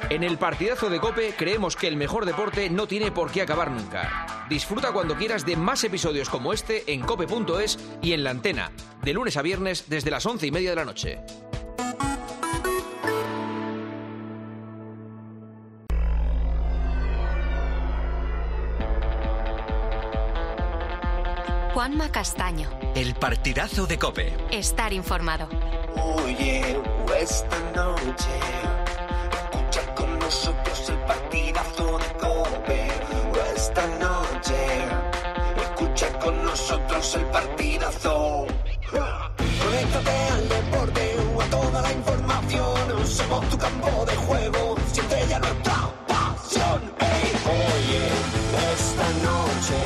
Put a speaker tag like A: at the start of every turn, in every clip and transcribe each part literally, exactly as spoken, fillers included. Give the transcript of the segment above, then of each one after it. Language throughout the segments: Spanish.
A: En el partidazo de COPE creemos que el mejor deporte no tiene por qué acabar nunca. Disfruta cuando quieras de más episodios como este en cope punto es y en la antena, de lunes a viernes desde las once y media de la noche.
B: Juanma Castaño.
C: El partidazo de COPE.
B: Estar informado.
D: Oye, esta noche escucha con nosotros el partidazo de COPE. Esta noche escucha con nosotros el partidazo. Conéctate al deporte o a toda la información. Somos tu campo de juego, siente ya nuestra pasión. Hey, oye, esta noche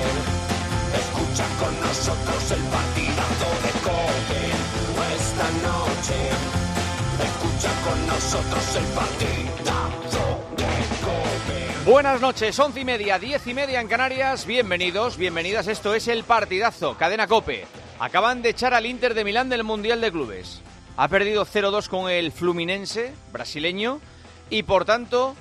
D: escucha con nosotros el partidazo de COPE. Esta noche escucha con nosotros el partidazo de COPE.
E: Buenas noches, once y media, diez y media en Canarias. Bienvenidos, bienvenidas. Esto es el partidazo, cadena COPE. Acaban de echar al Inter de Milán del Mundial de Clubes. Ha perdido cero dos con el Fluminense brasileño y por tanto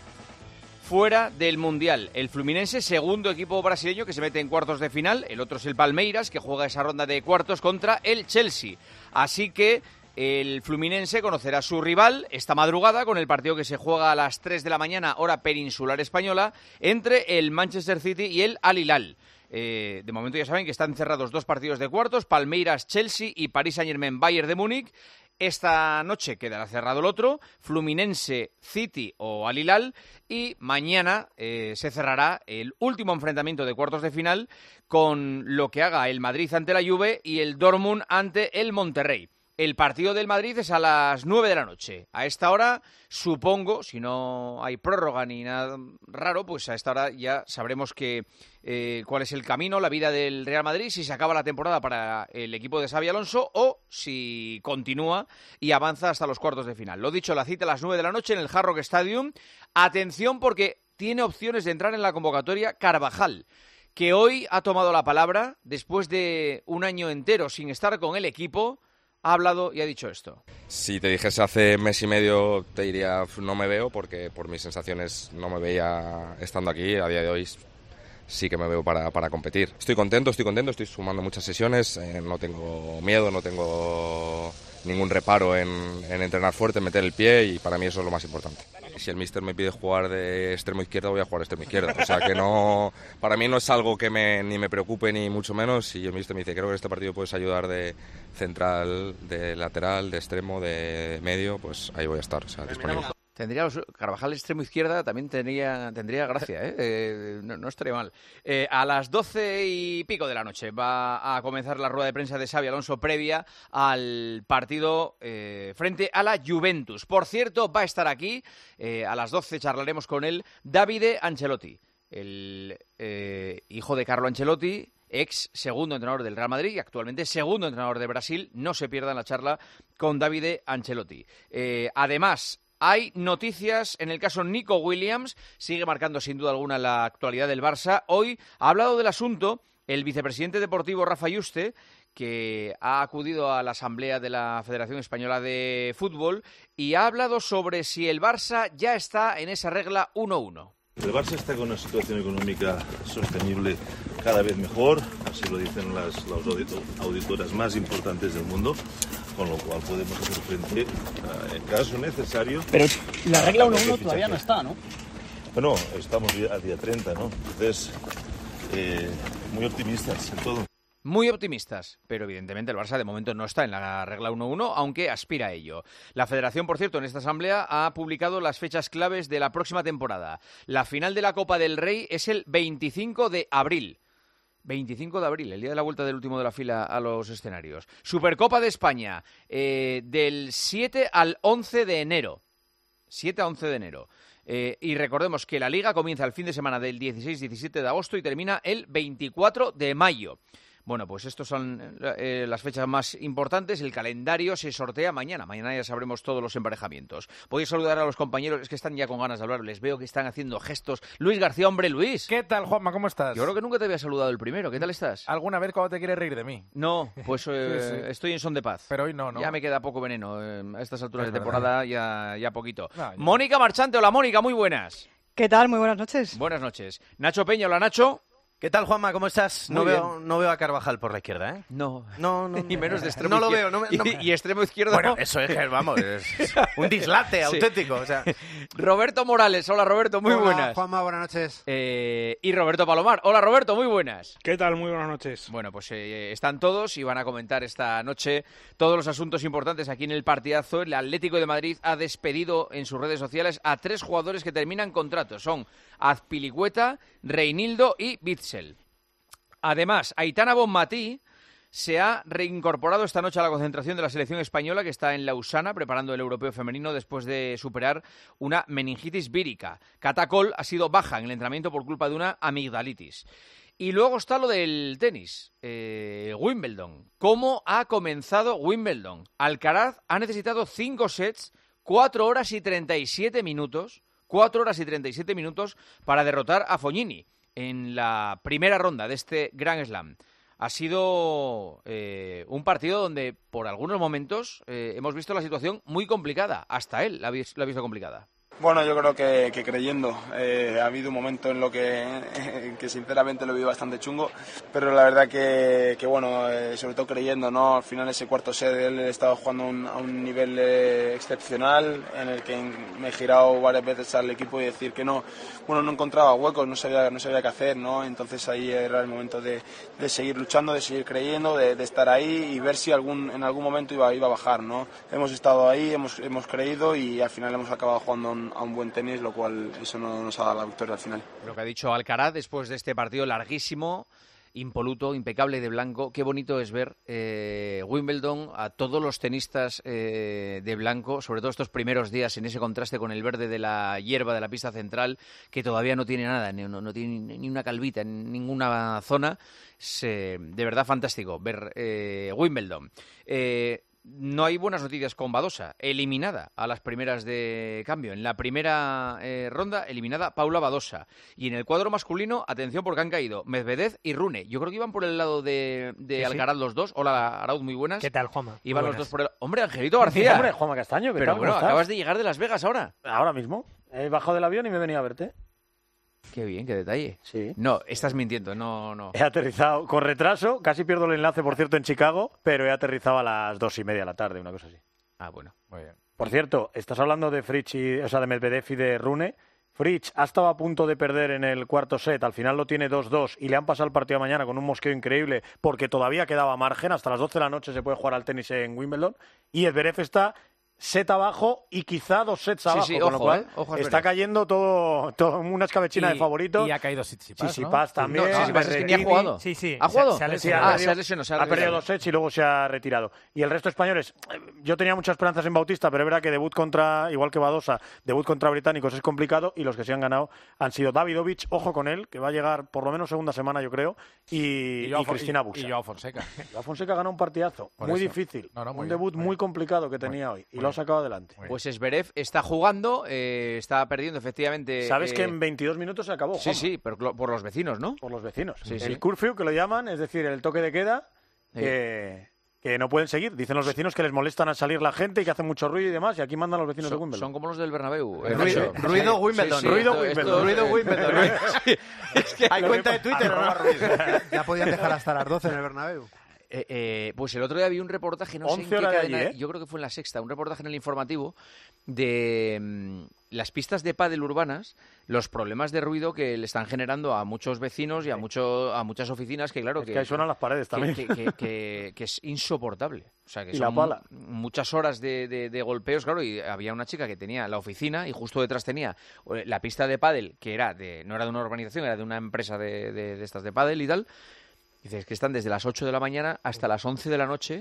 E: fuera del Mundial. El Fluminense, segundo equipo brasileño que se mete en cuartos de final. El otro es el Palmeiras, que juega esa ronda de cuartos contra el Chelsea. Así que el Fluminense conocerá a su rival esta madrugada con el partido que se juega a las tres de la mañana, hora peninsular española, entre el Manchester City y el Al Hilal. Eh, de momento ya saben que están cerrados dos partidos de cuartos, Palmeiras-Chelsea y Paris Saint-Germain-Bayern de Múnich. Esta noche quedará cerrado el otro, Fluminense-City o Al Hilal, y mañana eh, se cerrará el último enfrentamiento de cuartos de final con lo que haga el Madrid ante la Juve y el Dortmund ante el Monterrey. El partido del Madrid es a las nueve de la noche. A esta hora, supongo, si no hay prórroga ni nada raro, pues a esta hora ya sabremos que, eh, cuál es el camino, la vida del Real Madrid, si se acaba la temporada para el equipo de Xabi Alonso o si continúa y avanza hasta los cuartos de final. Lo dicho, la cita a las nueve de la noche en el Hard Rock Stadium. Atención porque tiene opciones de entrar en la convocatoria Carvajal, que hoy ha tomado la palabra después de un año entero sin estar con el equipo. Ha hablado y ha dicho esto.
F: Si te dijese hace mes y medio te diría no me veo, porque por mis sensaciones no me veía estando aquí. A día de hoy sí que me veo para, para competir. Estoy contento, estoy contento, estoy sumando muchas sesiones, eh, no tengo miedo, no tengo ningún reparo en, en entrenar fuerte, en meter el pie, y para mí eso es lo más importante. Si el míster me pide jugar de extremo izquierdo, voy a jugar de extremo izquierdo. O sea que no, para mí no es algo que me, ni me preocupe ni mucho menos. Si el míster me dice, creo que en este partido puedes ayudar de central, de lateral, de extremo, de medio, pues ahí voy a estar, o sea, disponible.
E: Tendría los, Carvajal extremo izquierda también tendría, tendría gracia, ¿eh? eh no, no estaría mal. Eh, a las doce y pico de la noche va a comenzar la rueda de prensa de Xabi Alonso previa al partido eh, frente a la Juventus. Por cierto, va a estar aquí, eh, a las doce charlaremos con él, Davide Ancelotti, el eh, hijo de Carlo Ancelotti, ex segundo entrenador del Real Madrid y actualmente segundo entrenador de Brasil. No se pierdan la charla con Davide Ancelotti. Eh, además, hay noticias en el caso Nico Williams, sigue marcando sin duda alguna la actualidad del Barça. Hoy ha hablado del asunto el vicepresidente deportivo Rafa Yuste, que ha acudido a la asamblea de la Federación Española de Fútbol y ha hablado sobre si el Barça ya está en esa regla uno uno.
G: El Barça está con una situación económica sostenible cada vez mejor, así lo dicen las, las auditoras más importantes del mundo, con lo cual podemos hacer frente, uh, en caso necesario...
H: Pero la regla uno uno todavía no está, ¿no?
G: Bueno, estamos a día treinta, ¿no? Entonces, eh, muy optimistas en todo.
E: Muy optimistas, pero evidentemente el Barça de momento no está en la regla uno uno, aunque aspira a ello. La Federación, por cierto, en esta asamblea ha publicado las fechas claves de la próxima temporada. La final de la Copa del Rey es el veinticinco de abril. veinticinco de abril, el día de la vuelta del último de la fila a los escenarios. Supercopa de España, eh, del siete al once de enero. siete a once de enero. Eh, y recordemos que la Liga comienza el fin de semana del dieciséis diecisiete de agosto y termina el veinticuatro de mayo. Bueno, pues estos son eh, las fechas más importantes. El calendario se sortea mañana. Mañana ya sabremos todos los emparejamientos. Podéis saludar a los compañeros, es que están ya con ganas de hablar. Les veo que están haciendo gestos. Luis García, hombre, Luis.
I: ¿Qué tal, Juanma? ¿Cómo estás?
E: Yo creo que nunca te había saludado el primero. ¿Qué tal estás?
I: ¿Alguna vez cuando te quieres reír de mí?
E: No, pues eh,
I: sí, sí.
E: estoy en son de paz.
I: Pero hoy no, ¿no?
E: Ya me queda poco veneno. Eh, a estas alturas
I: Es
E: de
I: verdad.
E: temporada ya, ya poquito.
I: No, ya.
E: Mónica Marchante, hola Mónica, muy buenas.
J: ¿Qué tal? Muy buenas noches.
E: Buenas noches. Nacho Peña, hola Nacho.
K: ¿Qué tal, Juanma? ¿Cómo estás? No
E: Muy
K: veo, no veo a Carvajal por la izquierda, ¿eh?
E: No.
K: No, no.
E: Y menos de extremo
K: No lo
E: izquierdo.
K: veo. No, me- no me-
E: Y, y extremo izquierdo.
K: Bueno, eso es que, vamos, es un dislate
E: Sí.
K: auténtico. O sea,
E: Roberto Morales, hola Roberto, muy
L: Hola,
E: buenas.
L: Juanma, buenas noches.
E: Eh, y Roberto Palomar, hola Roberto, muy buenas.
M: ¿Qué tal? Muy buenas noches.
E: Bueno, pues eh, están todos y van a comentar esta noche todos los asuntos importantes aquí en el partidazo. El Atlético de Madrid ha despedido en sus redes sociales a tres jugadores que terminan contratos. Son Azpilicueta, Reinildo y Bitzel. Además, Aitana Bonmatí se ha reincorporado esta noche a la concentración de la selección española, que está en Lausana preparando el europeo femenino después de superar una meningitis vírica. Catacol ha sido baja en el entrenamiento por culpa de una amigdalitis. Y luego está lo del tenis, eh, Wimbledon. ¿Cómo ha comenzado Wimbledon? Alcaraz ha necesitado cinco sets, cuatro horas y treinta y siete minutos, cuatro horas y treinta y siete minutos para derrotar a Fognini en la primera ronda de este Grand Slam. Ha sido eh, un partido donde, por algunos momentos, eh, hemos visto la situación muy complicada. Hasta él la ha vis- la ha visto complicada.
N: Bueno, yo creo que, que creyendo. Eh, ha habido un momento en lo que, en que sinceramente lo vi bastante chungo, pero la verdad que, que bueno, eh, sobre todo creyendo, ¿no? Al final ese cuarto set él estaba jugando un, a un nivel eh, excepcional, en el que me he girado varias veces al equipo y decir que no, bueno, no encontraba huecos, no sabía, no sabía qué hacer, ¿no? Entonces ahí era el momento de, de seguir luchando, de seguir creyendo, de, de estar ahí y ver si algún, en algún momento iba, iba a bajar, ¿no? Hemos estado ahí, hemos, hemos creído y al final hemos acabado jugando un, a un buen tenis, lo cual eso no nos ha dado la victoria al final.
E: Lo que ha dicho Alcaraz después de este partido larguísimo, impoluto, impecable de blanco. Qué bonito es ver eh, Wimbledon a todos los tenistas eh, de blanco, sobre todo estos primeros días en ese contraste con el verde de la hierba de la pista central, que todavía no tiene nada, no, no tiene ni una calvita en ninguna zona. Es eh, de verdad fantástico ver eh, Wimbledon. Eh, No hay buenas noticias con Badosa, eliminada a las primeras de cambio. En la primera eh, ronda, eliminada Paula Badosa. Y en el cuadro masculino, atención porque han caído Medvedev y Rune. Yo creo que iban por el lado de, de
H: Sí, sí.
E: Alcaraz los dos. Hola, Arauz, muy buenas.
H: ¿Qué tal, Juanma?
E: Iban
H: Muy
E: los
H: buenas.
E: dos por el... Hombre, Angelito García.
H: Hombre, Juanma Castaño, ¿qué
E: Pero
H: tal?
E: bueno,
H: ¿Cómo estás?
E: acabas de llegar de Las Vegas ahora.
H: Ahora mismo. He bajado del avión y me he venido a verte.
E: Qué bien, qué detalle.
H: Sí.
E: No, estás mintiendo, no, no.
H: He aterrizado con retraso, casi pierdo el enlace, por cierto, en Chicago, pero he aterrizado a las dos y media de la tarde, una cosa así.
E: Ah, bueno, muy bien.
H: Por cierto, estás hablando de Fritz y, o sea, de Medvedev y de Rune. Fritz ha estado a punto de perder en el cuarto set, al final lo tiene dos dos y le han pasado el partido mañana con un mosqueo increíble porque todavía quedaba margen, hasta las doce de la noche se puede jugar al tenis en Wimbledon y Zverev está set abajo y quizá dos sets
E: Sí,
H: abajo,
E: sí,
H: con lo
E: ojo,
H: cual
E: eh, ojo a
H: está
E: Zverev.
H: cayendo todo, todo una escabechina
I: Y-
H: de favoritos.
I: y ha caído Tsitsipas,
H: Tsitsipas
I: ¿no?
H: también.
E: No, Tsitsipas es que ni ha
H: Berrettini.
E: jugado.
I: Sí, sí.
E: ¿Ha jugado?
I: Se, se ha
H: Sí,
I: lesionado.
E: Ah,
H: perdido-
E: se ha lesionado, se ha
H: ha perdido
E: retirado.
H: dos sets y luego se ha retirado. Y el resto españoles, eh, yo tenía muchas esperanzas en Bautista, pero es verdad que debut contra, igual que Badosa, debut contra británicos es complicado y los que se han ganado han sido Davidovich, ojo con él, que va a llegar por lo menos segunda semana, yo creo, y, y,
I: Joao Fon-
H: Cristina
I: y-
H: Buxa.
I: y Joao Fonseca.
H: Joao Fonseca ganó un partidazo,
I: Por
H: muy
I: eso.
H: difícil,
I: No, no, muy
H: un
I: bien,
H: debut
I: muy
H: muy,
I: bien.
H: complicado que tenía hoy y
I: muy
H: lo ha
I: bien.
H: sacado adelante.
E: Pues Zverev está jugando, eh, está perdiendo efectivamente.
H: Sabes
E: eh,
H: que en veintidós minutos se acabó,
E: Sí,
H: Juanma,
E: sí, pero clo- por los vecinos, ¿no?
H: por los vecinos.
E: Sí,
H: el
E: sí.
H: curfew, que lo llaman, es decir, el toque de queda,
E: Sí.
H: que, que no pueden seguir. Dicen los vecinos que les molestan al salir la gente y que hacen mucho ruido y demás, y aquí mandan los vecinos de
E: Son,
H: Wimbledon.
E: son como los del Bernabéu. eh,
K: Ruido-
E: Nacho.
K: ruido Wimbledon.
H: Ruido
E: esto-
H: Wimbledon.
E: esto-
K: Ruido
E: eh,
K: Wimbledon.
E: Sí, es que
K: ¿Hay cuenta de Twitter o no?
L: Ya podían dejar hasta las doce en el Bernabéu.
E: Eh, eh, pues el otro día vi un reportaje, no sé en
H: once
E: qué
H: horas de
E: cadena,
H: allí, ¿eh?
E: yo creo que fue en La Sexta, un reportaje en el informativo de mm, las pistas de pádel urbanas, los problemas de ruido que le están generando a muchos vecinos y a mucho, a muchas oficinas, que claro
H: Es
E: que,
H: que ahí suenan las paredes
E: que-
H: también.
E: que, que- que- que es insoportable. O sea, que
H: Y
E: son
H: la pala.
E: muchas horas de, de- de golpeos, claro, y había una chica que tenía la oficina y justo detrás tenía eh, la pista de pádel, que era de, no era de una urbanización, era de una empresa de, de- de estas de pádel y tal. Dices que están desde las ocho de la mañana hasta las once de la noche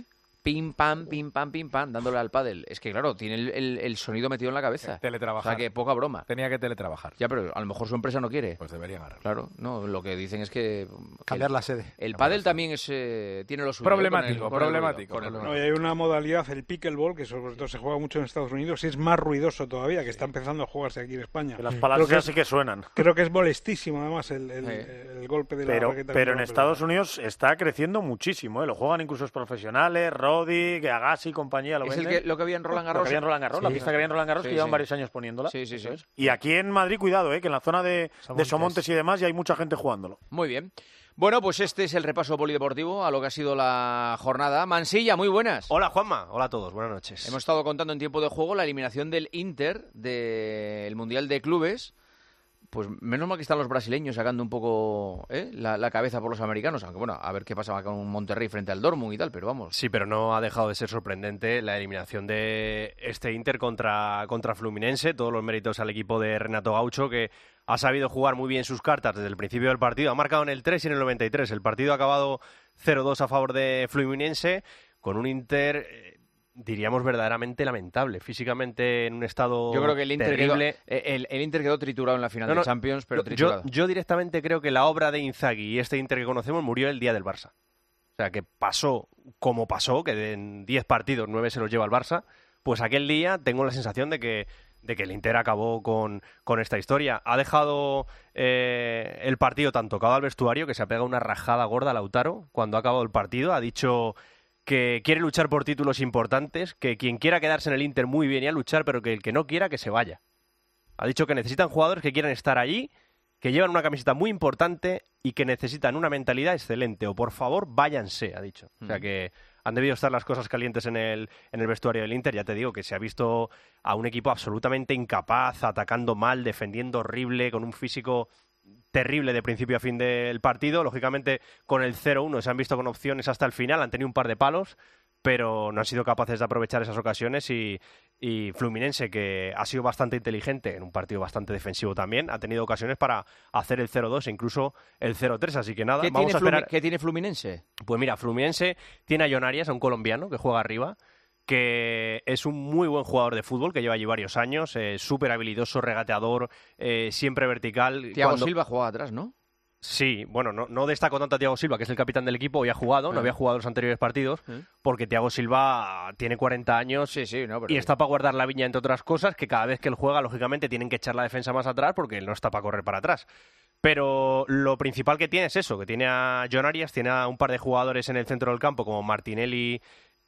E: pim, pam, pim, pam, pim, pam, dándole al pádel. Es que, claro, tiene el, el, el sonido metido en la cabeza.
I: Teletrabajar.
E: O sea, que poca broma.
I: Tenía que teletrabajar.
E: Ya, pero a lo mejor su empresa no quiere.
I: Pues deberían arreglar.
E: Claro, no, lo que dicen es que...
L: Cambiar
E: el,
L: la sede.
E: El pádel también es, eh, tiene lo suyo.
I: Problemático,
E: con el- con el
I: problemático,
E: ruido, con el-
J: No, y hay una modalidad, el pickleball, que sobre todo se juega mucho en Estados Unidos, y es más ruidoso todavía, que está empezando a jugarse aquí en España.
H: Que las
J: Creo
H: palabras
J: que
H: ya
J: es-
H: sí que suenan.
J: Creo que es molestísimo, además, el, el,
E: Sí.
J: el golpe de la
H: Pero,
J: raqueta.
H: pero en
J: contra la
H: Estados
J: pelota.
H: Unidos está creciendo muchísimo, ¿eh? Lo juegan incluso los profesionales, Roddy, que Agassi y compañía lo
E: Es el
H: venden.
E: que, lo que había en Roland
H: Lo
E: Garros.
H: que había en Roland Garros, la
E: Sí.
H: pista que había en Roland Garros,
E: Sí,
H: que llevan
E: sí.
H: varios años poniéndola.
E: Sí, sí, sí.
H: Eso es. Y aquí en Madrid, cuidado, ¿eh? Que en la zona de, de
L: Somontes.
H: Somontes y demás ya hay mucha gente jugándolo.
E: Muy bien. Bueno, pues este es el repaso polideportivo a lo que ha sido la jornada. Mansilla, muy buenas.
K: Hola, Juanma. Hola a todos. Buenas noches.
E: Hemos estado contando en tiempo de juego la eliminación del Inter del Mundial de Clubes. Pues menos mal que están los brasileños sacando un poco ¿eh? la, la cabeza por los americanos. Aunque bueno, a ver qué pasaba con Monterrey frente al Dortmund y tal, pero vamos.
K: Sí, pero no ha dejado de ser sorprendente la eliminación de este Inter contra, contra Fluminense. Todos los méritos al equipo de Renato Gaucho, que ha sabido jugar muy bien sus cartas desde el principio del partido. Ha marcado en el tres y en el noventa y tres. El partido ha acabado cero dos a favor de Fluminense, con un Inter, eh, diríamos, verdaderamente lamentable. Físicamente en un estado
E: Yo creo que el Inter, quedó,
K: terrible.
E: eh, el, el Inter quedó triturado en la final
K: No, no,
E: de Champions, pero
K: yo,
E: triturado.
K: yo directamente creo que la obra de Inzaghi y este Inter que conocemos murió el día del Barça. O sea, que pasó como pasó, que en diez partidos, nueve se los lleva el Barça, pues aquel día tengo la sensación de que, de que el Inter acabó con, con esta historia. Ha dejado eh, el partido tan tocado al vestuario que se ha pegado una rajada gorda a Lautaro cuando ha acabado el partido. Ha dicho que quiere luchar por títulos importantes, que quien quiera quedarse en el Inter muy bien y a luchar, pero que el que no quiera que se vaya. Ha dicho que necesitan jugadores que quieran estar allí, que llevan una camiseta muy importante y que necesitan una mentalidad excelente. O por favor, váyanse, ha dicho. O sea que han debido estar las cosas calientes en el, en el vestuario del Inter. Ya te digo que se ha visto a un equipo absolutamente incapaz, atacando mal, defendiendo horrible, con un físico terrible de principio a fin del partido. Lógicamente, con el cero uno se han visto con opciones hasta el final, han tenido un par de palos, pero no han sido capaces de aprovechar esas ocasiones y, y Fluminense, que ha sido bastante inteligente en un partido bastante defensivo también, ha tenido ocasiones para hacer el cero dos e incluso el cero tres, así que nada,
E: ¿Qué,
K: vamos
E: tiene
K: a esperar.
E: Flumi- ¿Qué tiene Fluminense?
K: Pues mira, Fluminense tiene a Jon Arias, a un colombiano que juega arriba, que es un muy buen jugador de fútbol, que lleva allí varios años, eh, súper habilidoso, regateador, eh, siempre vertical.
E: Thiago
K: Cuando-
E: Silva jugaba atrás, ¿no?
K: Sí, bueno, no, no destaco tanto a Thiago Silva, que es el capitán del equipo, hoy ha jugado, no
E: Ah.
K: había jugado los anteriores partidos,
E: Sí.
K: porque Thiago Silva tiene cuarenta años
E: Sí, sí, no, pero...
K: y está para guardar la viña, entre otras cosas, que cada vez que él juega, lógicamente, tienen que echar la defensa más atrás porque él no está para correr para atrás. Pero lo principal que tiene es eso, que tiene a Jon Arias, tiene a un par de jugadores en el centro del campo, como Martinelli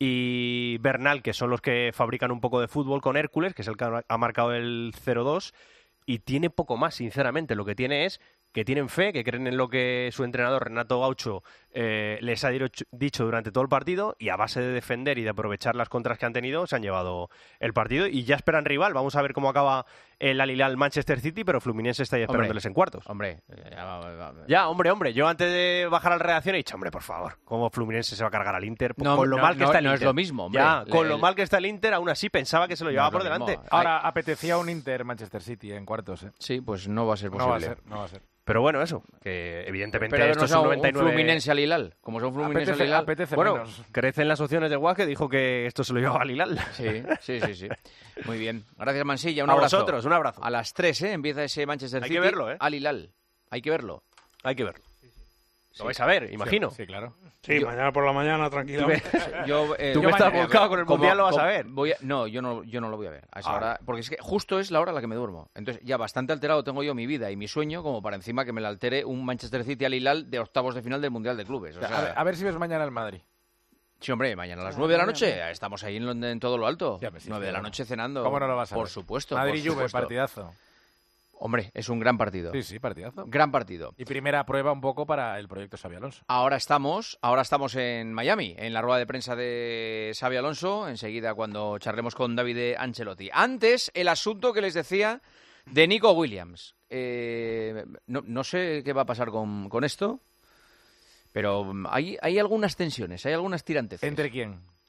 K: y Bernal, que son los que fabrican un poco de fútbol, con Hércules, que es el que ha marcado el cero dos, y tiene poco más, sinceramente. Lo que tiene es que tienen fe, que creen en lo que su entrenador Renato Gaucho eh, les ha dicho, dicho durante todo el partido, y a base de defender y de aprovechar las contras que han tenido, se han llevado el partido y ya esperan rival. Vamos a ver cómo acaba el Al Hilal Manchester City, pero Fluminense está ahí esperándoles en cuartos.
E: Hombre, ya, va, va, va.
K: Ya, hombre, hombre, yo antes de bajar a la redacción he dicho, hombre, por favor, ¿cómo Fluminense se va a cargar al Inter?
E: No,
K: con lo
E: no,
K: mal que
E: no,
K: está el
E: no
K: Inter.
E: es lo mismo, hombre.
K: Ya, con
E: Le-
K: lo
E: el-
K: mal que está el Inter, aún así pensaba que se lo
E: No
K: llevaba
E: es
K: por
E: lo mismo.
K: delante.
I: Ahora apetecía un Inter-Manchester City en cuartos, ¿eh?
E: Sí, pues no va a ser
I: No
E: posible.
I: va a ser, no va a ser.
K: Pero bueno, eso, que evidentemente
E: Pero
K: esto
E: no
K: es
E: sea
K: un
E: un
K: noventa y nueve...
E: Fluminense al Hilal. Como son Fluminense
I: Apetece-
E: al Hilal.
I: apetece
K: Bueno,
I: menos.
K: crecen las opciones de Guas, que dijo que esto se lo llevaba al Hilal.
E: Sí, sí, sí, sí. Muy bien. Gracias, Mansilla. Un
K: A
E: abrazo.
K: vosotros, un abrazo.
E: A las tres, ¿eh? Empieza ese Manchester
K: Hay
E: City
K: que verlo, ¿eh?
E: al Hilal. Hay que verlo.
K: Hay que verlo. Lo vais a ver, imagino.
I: Sí, claro.
J: Sí, mañana por la mañana, tranquilamente.
E: Yo, eh,
K: Tú
E: yo
K: que estás
E: mañana-
K: volcado con el
E: como-
K: Mundial lo vas a
E: como-
K: ver.
E: voy a- no, yo no, yo no lo voy a ver a esa
K: Ah.
E: hora, porque es que justo es la hora a la que me duermo. Entonces ya bastante alterado tengo yo mi vida y mi sueño como para encima que me la altere un Manchester City al Hilal de octavos de final del Mundial de Clubes. O
I: O sea,
E: sea,
I: a, ver, a ver si ves mañana el Madrid.
E: sí, hombre, mañana a las nueve de la noche estamos ahí en, lo- en todo lo alto.
I: Ya, pues sí,
E: nueve de la
I: claro.
E: noche cenando.
I: ¿Cómo no lo vas a
E: Por
I: ver?
E: supuesto.
I: Madrid
E: por
I: Juve,
E: supuesto.
I: partidazo.
E: Hombre, es un gran partido.
I: Sí, sí, partidazo.
E: Gran partido.
I: Y primera prueba un poco para el proyecto Xabi Alonso.
E: Ahora estamos, ahora estamos en Miami, en la rueda de prensa de Xabi Alonso, enseguida cuando charlemos con Davide Ancelotti. Antes, el asunto que les decía de Nico Williams. Eh, no, no sé qué va a pasar con, con esto, pero hay, hay algunas tensiones, hay algunas tiranteces.
I: ¿Entre quién?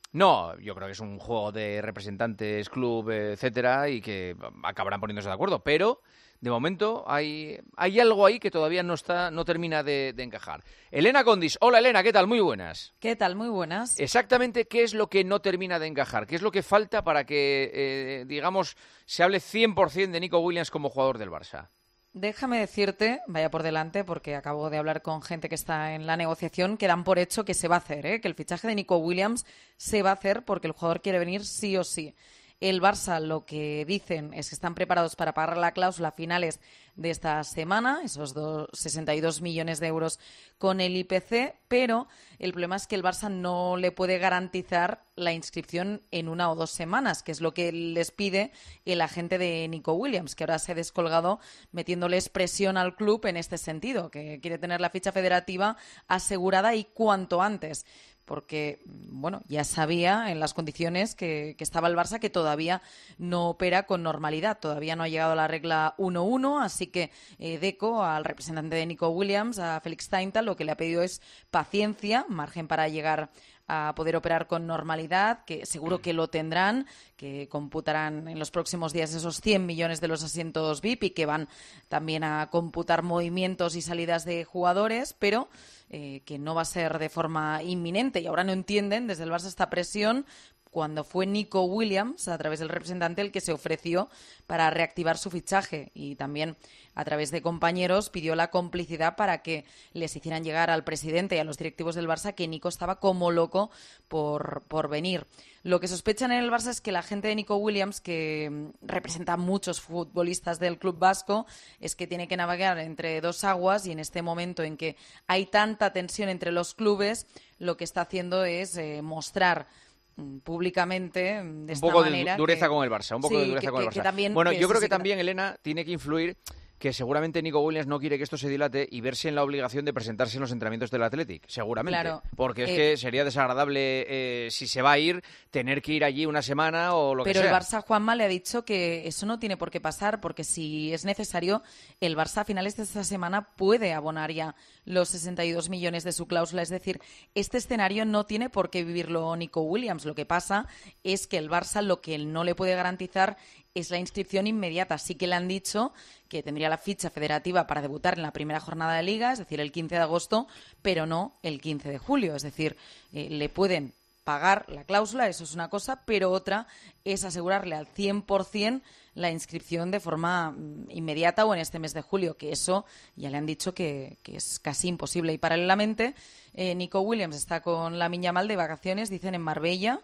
E: No, yo creo que es un juego de representantes, club, etcétera, y que acabarán poniéndose de acuerdo. Pero, de momento, hay, hay algo ahí que todavía no está, no termina de, de encajar. Elena Condis. Hola, Elena, ¿qué tal? Muy buenas.
M: ¿Qué tal? Muy buenas.
E: Exactamente, ¿qué es lo que no termina de encajar? ¿Qué es lo que falta para que, eh, digamos, se hable cien por ciento de Nico Williams como jugador del Barça?
M: Déjame decirte, vaya por delante, porque acabo de hablar con gente que está en la negociación, que dan por hecho que se va a hacer, ¿eh? que el fichaje de Nico Williams se va a hacer porque el jugador quiere venir sí o sí. El Barça lo que dicen es que están preparados para pagar la cláusula a finales de esta semana, esos dos, sesenta y dos millones de euros con el I P C, pero el problema es que el Barça no le puede garantizar la inscripción en una o dos semanas, que es lo que les pide el agente de Nico Williams, que ahora se ha descolgado metiéndoles presión al club en este sentido, que quiere tener la ficha federativa asegurada y cuanto antes. Porque, bueno, ya sabía en las condiciones que, que estaba el Barça que todavía no opera con normalidad, todavía no ha llegado a la regla uno uno, así que eh, Deco, al representante de Nico Williams, a Felix Steinthal, lo que le ha pedido es paciencia, margen para llegar a poder operar con normalidad, que seguro que lo tendrán, que computarán en los próximos días esos cien millones de los asientos V I P y que van también a computar movimientos y salidas de jugadores, pero eh, que no va a ser de forma inminente. Y ahora no entienden desde el Barça esta presión cuando fue Nico Williams, a través del representante, el que se ofreció para reactivar su fichaje y también a través de compañeros pidió la complicidad para que les hicieran llegar al presidente y a los directivos del Barça que Nico estaba como loco por, por venir. Lo que sospechan en el Barça es que la gente de Nico Williams, que representa a muchos futbolistas del club vasco, es que tiene que navegar entre dos aguas y en este momento en que hay tanta tensión entre los clubes, lo que está haciendo es eh, mostrar públicamente de
E: un
M: esta
E: poco
M: manera
E: de dureza
M: que,
E: con el Barça, un poco
M: sí,
E: de dureza
M: que,
E: con el
M: que,
E: Barça.
M: que también,
E: bueno,
M: que
E: yo
M: sí,
E: creo que
M: sí, que
E: también, Elena, tiene que influir que seguramente Nico Williams no quiere que esto se dilate y verse en la obligación de presentarse en los entrenamientos del Athletic, seguramente.
M: Claro,
E: porque es
M: eh,
E: que sería desagradable, eh, si se va a ir, tener que ir allí una semana o lo que sea.
M: Pero el Barça, Juanma, le ha dicho que eso no tiene por qué pasar, porque si es necesario, el Barça a finales de esta semana puede abonar ya los sesenta y dos millones de su cláusula. Es decir, este escenario no tiene por qué vivirlo Nico Williams. Lo que pasa es que el Barça lo que él no le puede garantizar es la inscripción inmediata. Sí que le han dicho que tendría la ficha federativa para debutar en la primera jornada de Liga, es decir, el quince de agosto, pero no el quince de julio. Es decir, eh, le pueden pagar la cláusula, eso es una cosa, pero otra es asegurarle al cien por ciento la inscripción de forma inmediata o en este mes de julio, que eso ya le han dicho que, que es casi imposible. Y paralelamente, eh, Nico Williams está con Lamine Yamal de vacaciones, dicen, en Marbella,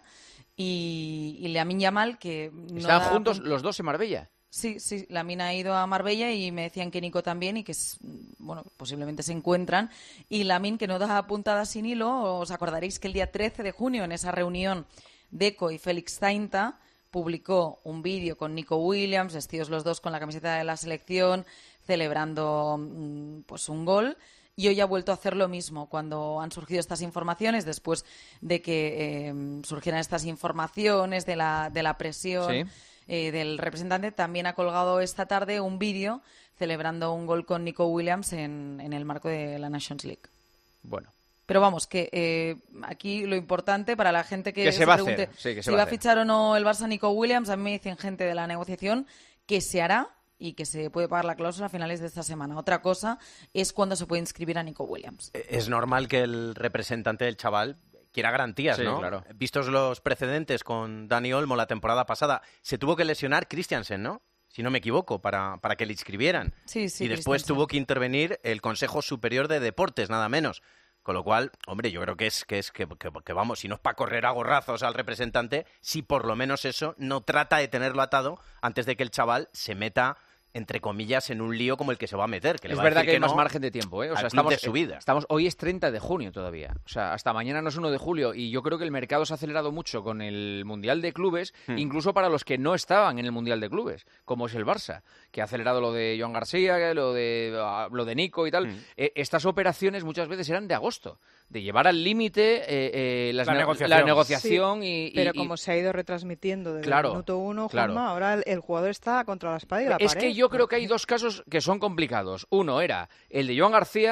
M: y, y Lamine Yamal que... No
E: ¿Están
M: da
E: juntos
M: punto...
E: los dos en Marbella?
M: Sí, sí, Lamine ha ido a Marbella y me decían que Nico también y que, bueno, posiblemente se encuentran. Y Lamine, que no da puntada sin hilo, os acordaréis que el día trece de junio, en esa reunión, Deco y Felix Steinthal publicó un vídeo con Nico Williams, vestidos los dos con la camiseta de la selección, celebrando pues un gol. Y hoy ha vuelto a hacer lo mismo cuando han surgido estas informaciones, después de que eh, surgieran estas informaciones de la, de la presión
E: Sí.
M: eh, del representante. También ha colgado esta tarde un vídeo celebrando un gol con Nico Williams en, en el marco de la Nations League.
E: Bueno.
M: Pero vamos, que eh, aquí lo importante para la gente que,
E: Que se
M: se
E: va a
M: pregunte
E: hacer, sí, que se
M: si
E: va
M: va
E: a
M: a
E: hacer.
M: fichar o no el Barça a Nico Williams, a mí me dicen gente de la negociación que se hará y que se puede pagar la cláusula a finales de esta semana. Otra cosa es cuándo se puede inscribir a Nico Williams.
O: Es normal que el representante del chaval quiera garantías,
E: Sí,
O: ¿no?
E: claro.
O: Vistos los precedentes con Dani Olmo la temporada pasada, se tuvo que lesionar Christiansen, ¿no? Si no me equivoco, para, para que le inscribieran.
M: Sí, sí,
O: y después
M: Christensen.
O: tuvo que intervenir el Consejo Superior de Deportes, nada menos. Con lo cual, hombre, yo creo que es que, es que, que, que vamos, si no es para correr a gorrazos al representante, si por lo menos eso no trata de tenerlo atado antes de que el chaval se meta, entre comillas, en un lío como el que se va a meter. Que le
E: Es
O: va a
E: verdad
O: decir
E: que hay más
O: no
E: margen de tiempo, ¿eh? O
O: al
E: sea,
O: club
E: estamos,
O: de su vida.
E: estamos, hoy es treinta de junio todavía. O sea, hasta mañana no es uno de julio. Y yo creo que el mercado se ha acelerado mucho con el Mundial de Clubes,
O: Hmm.
E: incluso para los que no estaban en el Mundial de Clubes, como es el Barça, que ha acelerado lo de Joan García, lo de, ah, lo de Nico y tal.
O: Hmm.
E: Eh, estas operaciones muchas veces eran de agosto, de llevar al límite eh, eh, las
I: La
E: ne-
I: negociación.
E: la negociación
P: Sí,
E: y, y-
P: pero
E: y-
P: como se ha ido retransmitiendo desde
E: Claro,
P: el minuto uno,
E: claro.
P: Juanma, ahora el, el jugador está contra la espada y la
E: Es
P: pared.
E: que yo creo que hay dos casos que son complicados. Uno era el de Joan García,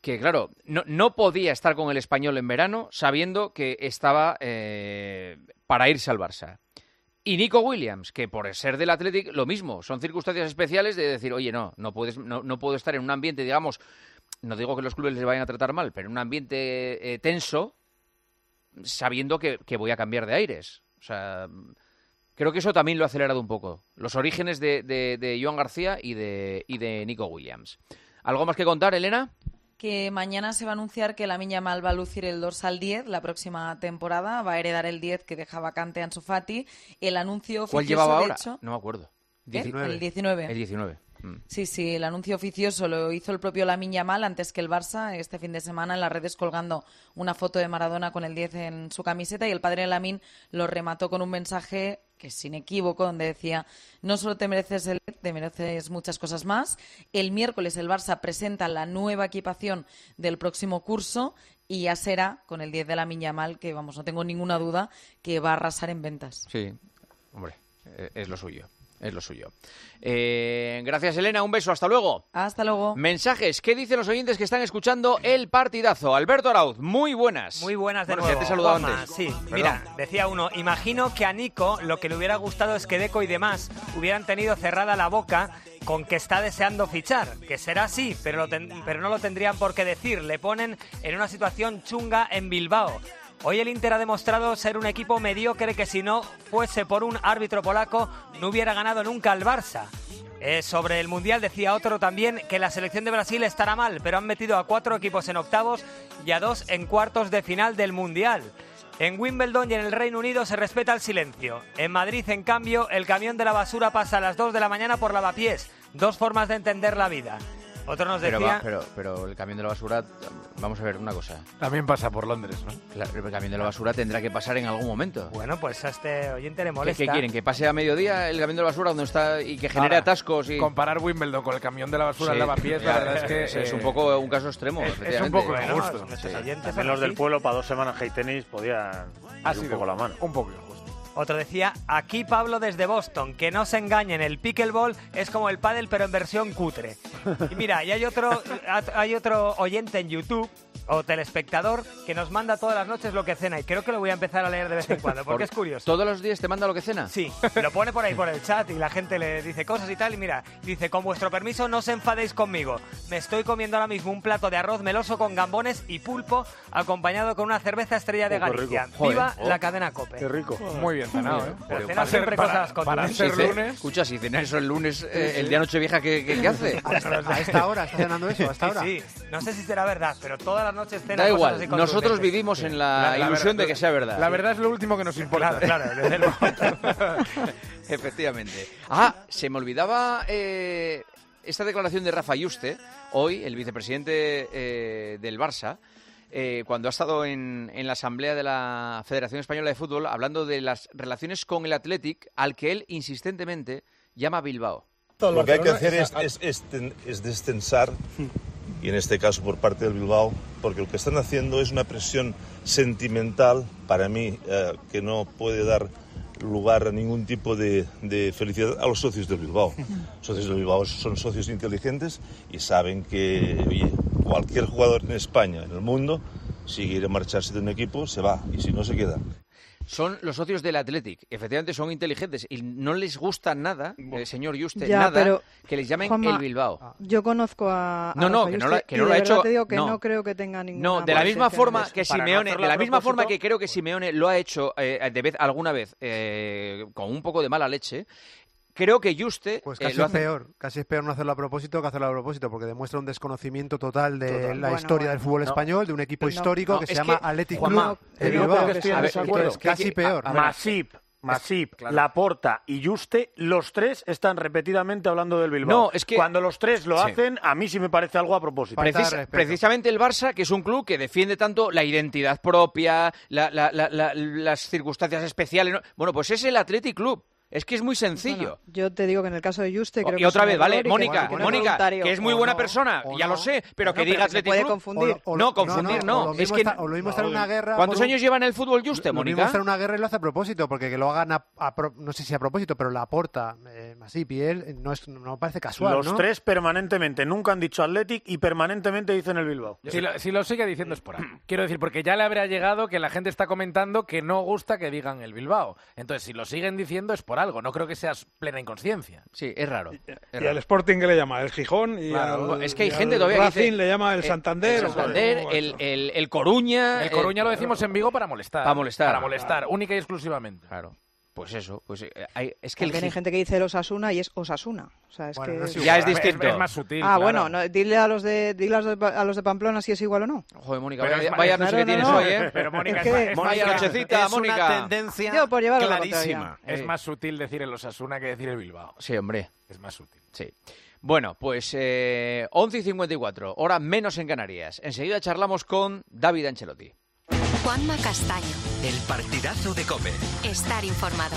E: que claro, no, no podía estar con el Español en verano sabiendo que estaba eh, para irse al Barça. Y Nico Williams, que por ser del Athletic, lo mismo, son circunstancias especiales de decir, oye, no, no, puedes, no, no puedo estar en un ambiente, digamos, no digo que los clubes les vayan a tratar mal, pero en un ambiente eh, tenso, sabiendo que, que voy a cambiar de aires. O sea, creo que eso también lo ha acelerado un poco. Los orígenes de, de, de Joan García y de, y de Nico Williams. ¿Algo más que contar, Elena?
M: Que mañana se va a anunciar que Lamine Yamal va a lucir el dorsal diez la próxima temporada, va a heredar el diez que deja vacante Ansu Fati. El anuncio oficioso,
E: ¿Cuál llevaba
M: de
E: ahora?
M: hecho...
E: No me acuerdo.
M: ¿Eh? El diecinueve.
E: El diecinueve.
M: Sí, sí, el anuncio oficioso lo hizo el propio Lamine Yamal antes que el Barça este fin de semana en las redes colgando una foto de Maradona con el diez en su camiseta, y el padre de Lamine lo remató con un mensaje que es inequívoco, donde decía: no solo te mereces el diez, te mereces muchas cosas más. El miércoles el Barça presenta la nueva equipación del próximo curso y ya será con el diez de Lamine Yamal, que vamos, no tengo ninguna duda que va a arrasar en ventas.
E: Sí, hombre, es lo suyo. Es lo suyo. Eh, gracias, Elena. Un beso. Hasta luego.
M: Hasta luego.
E: Mensajes. ¿Qué dicen los oyentes que están escuchando el partidazo? Alberto Arauz, muy buenas.
Q: Muy buenas de
E: bueno,
Q: nuevo.
E: Ya te he saludado
Q: Juanma,
E: antes.
Q: Sí,
E: Perdón.
Q: mira, decía uno, imagino que a Nico lo que le hubiera gustado es que Deco y demás hubieran tenido cerrada la boca con que está deseando fichar, que será así, pero, lo ten- pero no lo tendrían por qué decir. Le ponen en una situación chunga en Bilbao. Hoy el Inter ha demostrado ser un equipo mediocre que si no fuese por un árbitro polaco no hubiera ganado nunca al Barça. Eh, sobre el Mundial decía otro también que la selección de Brasil estará mal, pero han metido a cuatro equipos en octavos y a dos en cuartos de final del Mundial. En Wimbledon y en el Reino Unido se respeta el silencio. En Madrid, en cambio, el camión de la basura pasa a las dos de la mañana por Lavapiés. Dos formas de entender la vida. Otro nos decía...
E: Pero, va, pero, pero el camión de la basura, vamos a ver una cosa.
I: También pasa por Londres, ¿no?
E: Claro, el camión de la basura tendrá que pasar en algún momento.
Q: Bueno, pues a este oyente le
E: ¿Qué,
Q: molesta.
E: qué quieren? ¿Que pase a mediodía el camión de la basura donde está y que genere
I: Ahora,
E: atascos? Y...
I: Comparar Wimbledon con el camión de la basura
E: Sí,
I: en Lavapiés, la verdad es que...
E: es, es
I: eh,
E: un poco un caso extremo,
I: es- es un
E: efectivamente.
I: poco injusto.
Q: Bueno,
I: Sí.
Q: oyentes
H: También
Q: son
H: los del
Q: así.
H: pueblo para dos semanas hate tenis podían
I: Ha
H: ir un
I: sido
H: poco la mano.
I: un poco injusto.
Q: Otro decía, aquí Pablo desde Boston, que no se engañen, el pickleball es como el pádel pero en versión cutre. Y mira, y hay otro, hay otro oyente en YouTube o telespectador que nos manda todas las noches lo que cena, y creo que lo voy a empezar a leer de vez en cuando, porque
E: Por-
Q: es curioso.
E: ¿Todos los días te manda lo que cena?
Q: Sí, lo pone por ahí por el chat y la gente le dice cosas y tal, y mira, dice, con vuestro permiso no os enfadéis conmigo, me estoy comiendo ahora mismo un plato de arroz meloso con gambones y pulpo acompañado con una cerveza Estrella de
H: Oh, qué rico.
Q: Galicia.
E: Joder.
Q: ¡Viva
E: Oh.
Q: la cadena COPE!
H: Qué rico.
I: Muy bien cenado, ¿eh?
Q: Pero
E: Pero
Q: cena
E: para
Q: siempre
I: ser-
Q: cosas
I: para- para
Q: contundentes.
I: ser
E: Sí,
I: lunes.
E: Escucha, si cena eso el lunes, eh, el día Nochevieja, ¿qué, qué, qué hace?
L: A esta hora, ¿está cenando eso? ¿A esta hora?
Q: Sí, sí. No sé si será verdad, pero todas las noches cena
E: Da
Q: cosas
E: igual,
Q: así
E: nosotros
Q: contundentes.
E: vivimos en la,
I: La- la
E: ilusión
I: verdad-
E: de que sea verdad.
I: La verdad es lo último que nos importa.
Q: Claro, claro, desde luego.
E: Efectivamente. Ah, se me olvidaba eh, esta declaración de Rafa Yuste, hoy, el vicepresidente eh, del Barça, eh, cuando ha estado en, en la Asamblea de la Federación Española de Fútbol, hablando de las relaciones con el Athletic, al que él insistentemente llama Bilbao.
G: Lo que hay que hacer es, es, es, ten- es destensar, y en este caso por parte del Bilbao, porque lo que están haciendo es una presión sentimental, para mí, eh, que no puede dar lugar a ningún tipo de, de felicidad a los socios del Bilbao. Los socios del Bilbao son socios inteligentes y saben que, oye, cualquier jugador en España, en el mundo, si quiere marcharse de un equipo, se va, y si no, se queda.
E: Son los socios del Athletic. Efectivamente, son inteligentes y no les gusta nada, eh, señor Yuste,
P: Ya,
E: nada,
P: pero,
E: que les llamen
P: Juanma,
E: el Bilbao.
P: Yo conozco a, a
E: No, no,
P: Rafa
E: que no
P: Yuste
E: lo- que
P: y
E: no
P: de
E: lo ha
P: verdad
E: hecho-
P: te digo que
E: no.
P: no, creo que tenga ninguna
E: No, de la misma
P: presencia
E: forma
P: en eso.
E: que
H: Para no
E: Simeone,
H: hacerlo
E: de la
H: a
E: misma forma
H: propósito.
E: que creo que Simeone lo ha hecho eh, de vez alguna vez eh, con un poco de mala leche, creo que Yuste
L: Pues
E: eh,
L: casi
E: lo
L: es
E: hace.
L: peor, casi es peor no hacerlo a propósito que hacerlo a propósito, porque demuestra un desconocimiento total de
H: Total.
L: la
P: Bueno,
L: historia
P: bueno.
L: del fútbol
H: No.
L: español, de un equipo
P: No.
L: histórico
E: No,
L: que se
E: es
L: llama
E: que,
L: Athletic
E: Juanma,
L: Club
H: te
L: de
H: digo
L: Bilbao.
H: porque estoy en
E: A ver,
H: desacuerdo.
E: es que-
L: Casi peor.
E: a-
H: Masip, Masip,
E: Claro.
H: Laporta y Yuste, los tres están repetidamente hablando del Bilbao.
E: No, es que-
H: Cuando los tres lo
E: Sí.
H: hacen, a mí sí me parece algo a propósito.
L: Falta de
E: Precisa-
L: respeto.
E: precisamente el Barça, que es un club que defiende tanto la identidad propia, la- la- la- la- las circunstancias especiales. ¿no? Bueno, pues es el Athletic Club. Es que es muy sencillo.
P: Bueno, yo te digo que en el caso de Juste creo
E: y
P: que
E: otra
P: es un
E: vez, vale,
P: error y que
E: Mónica,
P: no es
E: Mónica,
P: voluntario.
E: que es muy
P: O
E: buena
P: no,
E: persona,
L: o
E: ya
L: no.
E: lo sé, pero
P: No,
E: que
P: pero
E: diga
P: que se
E: Athletic
P: puede
E: Club-
P: confundir.
L: O lo-
E: no,
L: no,
E: confundir
L: no, o
E: no.
L: lo
E: Es
L: mismo
E: que
L: está- o lo mismo está en una guerra
E: ¿Cuántos
L: por un-
E: años lleva en el fútbol Juste,
L: Lo mismo
E: Mónica?
L: está en una guerra y lo hace a propósito, porque que lo hagan a, a pro- no sé si a propósito, pero la aporta eh, Masip y él eh, no, es, no parece casual,
H: Los
L: ¿no?
H: tres permanentemente, nunca han dicho Athletic y permanentemente dicen el Bilbao.
I: Si lo, si lo sigue diciendo es por algo. Quiero decir, porque ya le habrá llegado que la gente está comentando que no gusta que digan el Bilbao. Entonces, si lo siguen diciendo es por algo. No creo que seas plena inconsciencia.
E: Sí, es raro.
J: Y al Sporting, ¿qué le llama? El Gijón. Y
E: Claro,
J: al,
E: es que hay
J: y
E: gente
J: al
E: todavía que
J: Racing
E: dice-
J: le llama el
E: eh,
J: Santander.
E: El Santander,
J: ¿cómo va
E: el,
J: esto?
E: el, el Coruña...
I: El Coruña
E: eh,
I: lo decimos en Vigo para molestar.
E: Para molestar.
I: Para molestar, única y exclusivamente.
E: Claro. Pues eso, pues eh, hay- es que el
P: También hay
E: Gij-
P: gente que dice el Osasuna y es Osasuna. O sea, es
L: Bueno,
P: que...
L: no es
E: Ya es
I: Es-
E: distinto.
I: Es, más sutil.
P: Ah,
I: claro.
P: bueno, no, dile a los de dile a los de, a los de Pamplona si es igual o no.
E: Joder, Mónica,
I: Pero
E: vaya,
I: es-
E: vaya
I: claro,
E: noche que
P: no,
E: tienes
P: no.
E: hoy, ¿eh?
I: Pero Mónica,
P: Es
I: es,
P: que-
I: más- es
E: Vaya
I: más-
E: nochecita,
O: es
E: Mónica.
O: una tendencia
P: Yo por llevarlo la
O: clarísima.
I: es
E: Eh.
I: más sutil decir el Osasuna que decir el Bilbao.
E: Sí, hombre.
I: Es más sutil.
E: Sí. Bueno, pues eh, once y cincuenta y cuatro, hora menos en Canarias. Enseguida charlamos con David Ancelotti.
B: Juanma Castaño.
C: El partidazo de COPE.
B: Estar informado.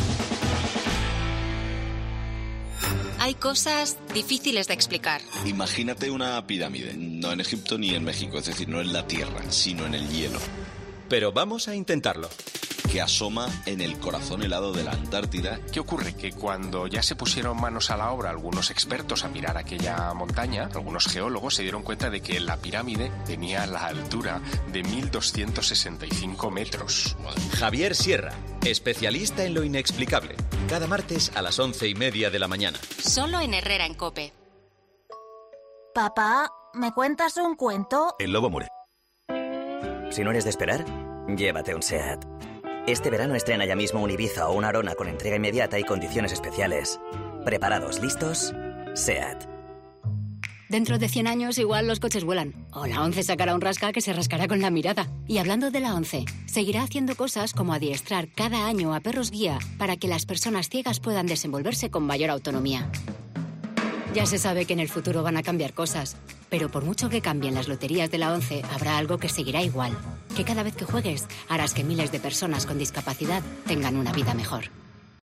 B: Hay cosas difíciles de explicar.
R: Imagínate una pirámide, no en Egipto ni en México, es decir, no en la tierra, sino en el hielo.
C: Pero vamos a intentarlo.
R: Que asoma en el corazón helado de la Antártida.
S: ¿Qué ocurre? Que cuando ya se pusieron manos a la obra algunos expertos a mirar aquella montaña, algunos geólogos se dieron cuenta de que la pirámide tenía la altura de mil doscientos sesenta y cinco metros.
C: Javier Sierra, especialista en lo inexplicable. Cada martes a las once y media de la mañana.
B: Solo en Herrera en COPE.
T: Papá, ¿me cuentas un cuento?
U: El lobo muere. Si no eres de esperar, llévate un SEAT. Este verano estrena ya mismo un Ibiza o una Arona con entrega inmediata y condiciones especiales. ¿Preparados? ¿Listos? SEAT.
V: Dentro de cien años igual los coches vuelan. O la ONCE sacará un rasca que se rascará con la mirada. Y hablando de la ONCE, seguirá haciendo cosas como adiestrar cada año a perros guía para que las personas ciegas puedan desenvolverse con mayor autonomía. Ya se sabe que en el futuro van a cambiar cosas, pero por mucho que cambien las loterías de la ONCE, habrá algo que seguirá igual. Que cada vez que juegues, harás que miles de personas con discapacidad tengan una vida mejor.